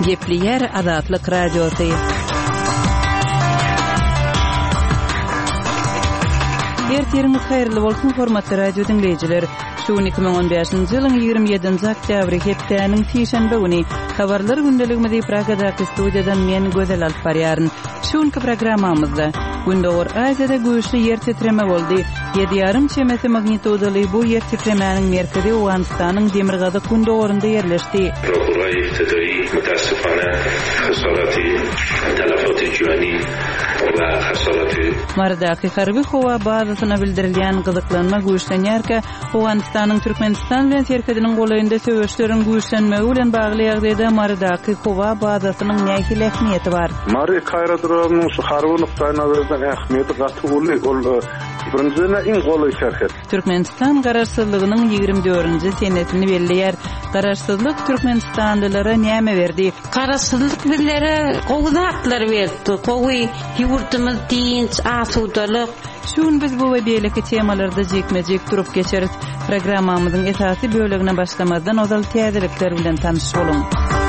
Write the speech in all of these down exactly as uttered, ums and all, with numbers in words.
Gepli Azatlyk Radiosu. Ertiriniz hayırlı bolsun hormatly radio dinleyijiler. Şu iki bin on beşinji ýylyň ýygrimi ýedinji oktýabry hepdeniň sişenbe güni habarlar gündeligimizi Pragadaky studiýadan men gözel alyp barýaryn. Şuňky programmamyzda Gündowar Aziýada güýçli ýer titreme boldy. yedi ýarym çemeti magnitudaly bu ýer titremeniň merkezi Owganistanyň Demirgazyk gündowarynda ýerleşdi. Prokuror iptidai mutassifana hasaraty talafaty jani we hasaraty Mardaky harby howa bazasyna bildirilýän gyzyklanma güýçlenýärkä Owganistanyň Türkmenistan bilen serkediniň golaýynda söwüşleriň güýçlenmegi bilen bagly ýagdaýda Mardaky howa bazasynyň nähili ähmiýeti bar. Mari Kayradyranyň şu harby nukdaýynyň ähmiýeti gaty boly, ol birinjine iň goly şerhet. Türkmenistan gararsızlygynyň ýygrimi dördünji senetini belleýär. Gararsızlyk Türkmenistanlylara näme berdi? Gararsızlyk bizlere gowunaklary berdi. Gowy ýurtymyz dinç, asudalyk. Şun biz bu we beýleki temalarda jekmejek durup geçerit. Programmamyzyň esasy bölegine başlamazdan ozal täzelikler bilen tanyş bolun.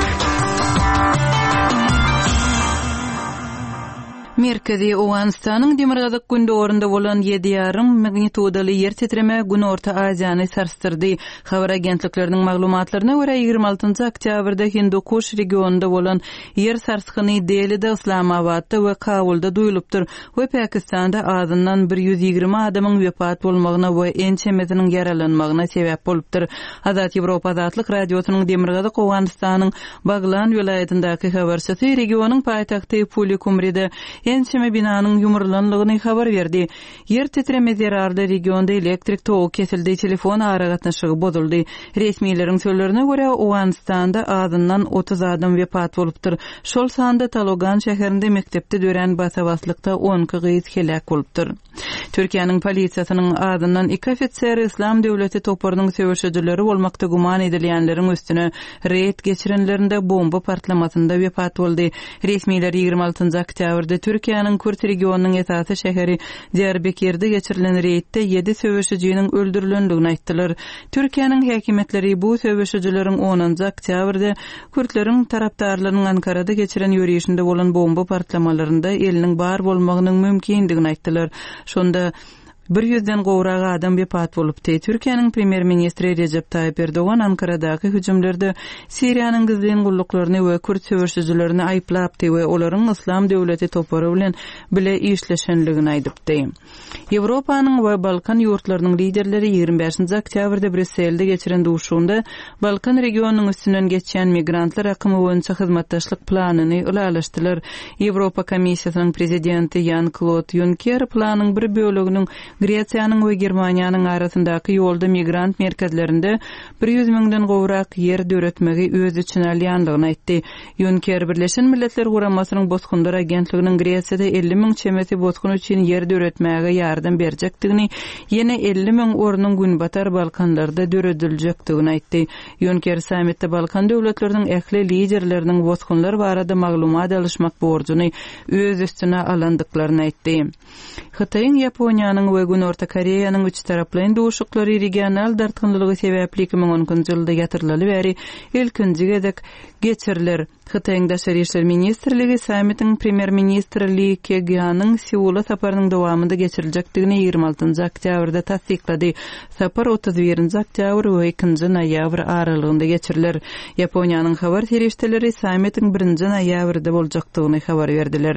Merkezi Owganistanyň Demirgazyk gündowarynda bolan yedi ýarym magnitudaly ýer titreme gün Orta Aziýany sarstyrdy. Habar agentlikleriniň maglumatlaryna görä ýygrimi altynjy oktýabrda Hindukuş regionunda bolan ýer sarskyny Delide, Islamabadda we Kabulda duýulypdyr. We Pakistanda azyndan bir ýüz ýygrimi adamyň wepat bolmagyna we ençemeziniň ýaralanmagyna sebäp bolupdyr. Azat Ýewropa Azatlyk Radiosynyň Demirgazyk Owganistanyň Baglan vilayatyndaky habarçysy regionyň paýtagty Pulikumride ençeme binanyň ýumurlanlygyny habar berdi. Yer titreme zerarly regionda elektrik togy kesildi, telefon aragatnaşygy bozuldy. Resmiýetiň sözlerine görä Owganistanda azyndan otuz adam wepat bolupdyr. Şol sanda Talogan şäherinde mektepde dören basawaslykda onky gyz helak bolupdyr. Türkiýanyň polisiýasynyň azyndan iki ofitser İslam döwleti toparynyň söwüşçileri bolmakda guman edilýänleriň üstüne reýd geçirenlerinde bomba partlamasynda wepat boldy. Resmiýetler ýygrimi altynjy oktýabrda Türkiýanyň Kürt regionunyň esasy şäheri Diyarbakyrda geçirilen reýtde yedi söwüşçijiň öldürilendigini aýtdylar. Türkiýanyň häkimetleri bu söwüşçileriň onunjy oktýabrda Kürtleriň tarapdarlarynyň Ankarada geçiren ýürüýüşinde bolan bomba partlamalарында eliniň bar bolmagynyň mümkindigini aýtdylar. Şonda bir yüzden gowrak adam wepat bolupdy. Türkiýanyň premier ministri Recep Tayyip Erdogan Ankaradaky hüjümlerde Siriýanyň gizlen gulluklarını we Kürt söwüşçilerini aýplapdy we olaryň İslam döwleti topary bilen bile işleşenligini aýdypdy. Ýewropanyň we Balkan ýurtlarynyň liderleri ýygrimi beşinji oktýabrda Brüsselde geçiren duşunda Balkan regionunyň üstünden geçen migrantlar akymy boýunça hyzmatdaşlyk planyny ulalaşdylar. Ýewropa Komissiýasynyň prezidenti Jan-Claude Juncker planyň bir böleginiň Gretsiýanyň we Germaniýanyň arasyndaky ýolda migrant merkezlerinde bir yüz miňden gowrak ýer döretmegi öz içine alýandygyny aýtdy. Juncker Birleşen Milletler Guramasynyň bozgunlar agentliginiň Gretsiýada elli miň çemeti bozgun üçin ýer döretmäge ýardam berjekdigini, ýene elli miň ornuň günbatar Balkanlarda döredilýekdigini aýtdy. Juncker sammitde Balkan döwletleriniň ähli liderleriniň bozgunlar barada maglumat alýşmak borcuny öz üstüne alandyklaryny aýtdy. Hytaýyň Ýaponiýanyň we Gün Orta Koreýanyň üç taraply duşuklary regional dartgynlygy sebäpli iki bin onunjy ýylda ýatyrlaly bäri ilkinji gezek geçiriler. Hytaýyň Daşary işler ministrligi sammitiň premier ministri Lee Kye-gyanyň Seula saparynyň dowamında geçiriljekdigini ýygrimi altynjy oktýabrda tasdiklady. Sapar otuz birinji oktýabr we ikinji noýabr aralygynda geçiriler. Ýaponiýanyň habar terişdeleri sammitiň birinji noýabrda boljakdygyny habar berdiler.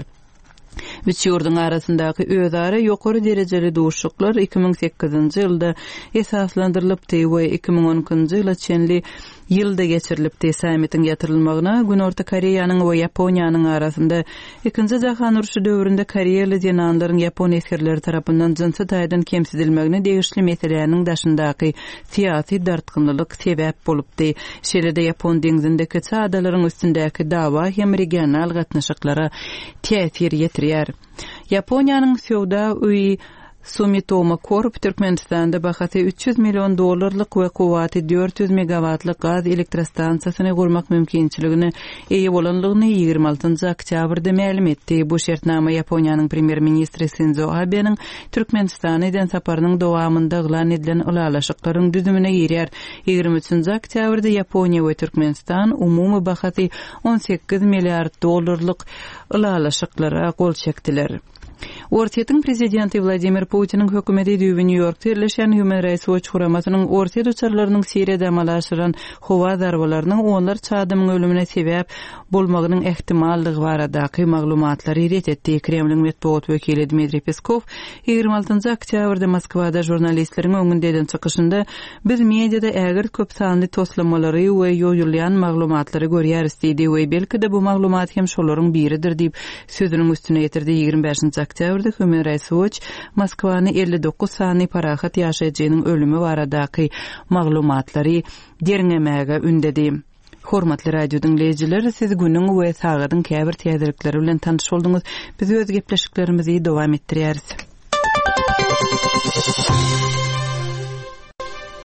Üç ýurduň arasyndaky özara ýokary derejeli duşuklar iki bin sekizinji ýylda esaslandyrylypdy we iki bin onunjy ýyla çenli ýylda geçirilipdi. Sammitiň ýatyrylmagyna Gün Orta Koreýanyň we Ýaponiýanyň arasynda ikinji jahan uruşy döwründe Koreýaly jenanlaryň Ýapon eskerleri tarapyndan jinsy taýdan kemsidilmegine degişli meseleniň daşyndaky syýasy dartgynlylyk sebäp bolupdy. Şeýle-de Ýapon deňizindeki çadalaryň üstündäki dawa hem regional gatnaşyklara täsir ýetirýär. Ýaponiýanyň Sowda uy Sumitomo Corp Türkmenistan'da bahati üç yüz milyon dolarlık ve kuvvati dört yüz megawattlık gaz elektrostansiyasını kurmak mümkinçiligini eýe bolanlygyny ýygrima altynjy oktýabrda ma'lum etdi. Bu şertnama Ýaponiýanyň premier ministri Shinzo Abe'niň Türkmenistana eden saparynyň dowamynda glan edilen ulalaşyklaryň düzümine ýerýär. ýygrima üçinji oktýabrda Ýaponiýa we Türkmenistan umumy bahati on sekiz milliard dolarlyk ulalaşyklara gol çekdiler. Ortiýetiň prezidenti Vladimir Putiniň hökümeti düýbi New Yorkda ýerleşen Human Rights Watch guramasynyň ortiýet uçarlarynyň Siriýada amalaşyran howa zarbalarynyň onlar çadymyň ölümine sebäp bolmagynyň ehtimallygy baradaky maglumatlary ret etdi. Kremliň medeniýet wekili Dmitri Peskov ýygrima altynjy oktýabrda Moskwada jurnalistleriň öňünde eden çykyşynda biz mediada ägir köp sanly toslammalary we ýoýulýan maglumatlary görýäris diýdi we belki de bu maglumat hem şolaryň biridir diýip sözüniň üstüne ýetirdi. ýygrima beşinji oktýabrda Human Rights Watch Moskwany elli dokuz sany parahat ýaşaýjynyň ölümi baradaky maglumatlary derňemäge ündedi. Hormatly radio dinleyijiler, siz günüň we sagatyň käbir täzelikleri bilen tanyş boldyňyz. Biz öz gepleşiklerimizi dowam etdirýäris.